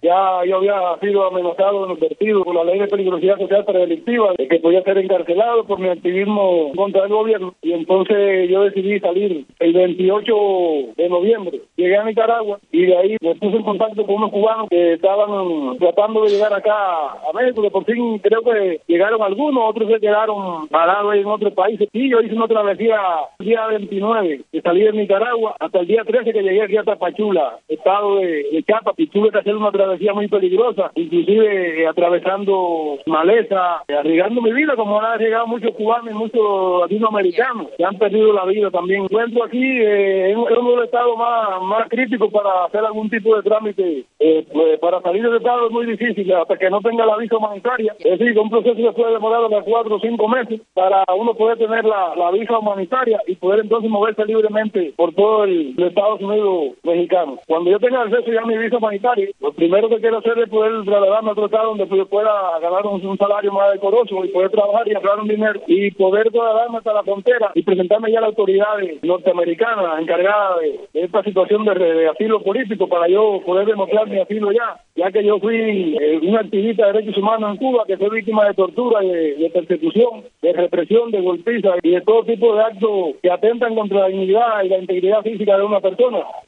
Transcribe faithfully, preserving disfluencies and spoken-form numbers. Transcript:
Ya yo había sido amenazado en el partido por la ley de peligrosidad social predelictiva, de que podía ser encarcelado por mi activismo contra el gobierno. Y entonces yo decidí salir el veintiocho de noviembre. Llegué a Nicaragua y de ahí me puse en contacto con unos cubanos que estaban tratando de llegar acá a México, que por fin creo que llegaron algunos, otros se quedaron parados en otros países. Y yo hice una travesía el día veintinueve, que salí de Nicaragua, hasta el día trece que llegué aquí a Tapachula, estado de, de Chiapas, y tuve que hacer una travesía muy peligrosa, inclusive eh, atravesando maleza, eh, arriesgando mi vida, como han arriesgado muchos cubanos y muchos latinoamericanos que han perdido la vida también. Encuentro aquí eh, en, en uno de los estados más, más críticos para hacer algún tipo de trámite. Eh, pues, para salir del estado es muy difícil hasta que no tenga la visa humanitaria. Es decir, un proceso que puede demorar hasta cuatro o cinco meses para uno poder tener la, la visa humanitaria y poder entonces moverse libremente por todo el, el Estados Unidos mexicano. Cuando yo tenga acceso ya a mi visa humanitaria, lo primero que quiero hacer es poder trasladarme a otro estado donde yo pueda ganar un, un salario más decoroso y poder trabajar y ahorrar un dinero y poder trasladarme hasta la frontera y presentarme ya a las autoridades norteamericanas encargadas de, de esta situación de, de asilo político para yo poder demostrar mi asilo ya, ya que yo fui eh, un activista de derechos humanos en Cuba que fue víctima de tortura, de, de persecución, de represión, de golpiza y de todo tipo de actos que atentan contra la dignidad y la integridad física de una persona.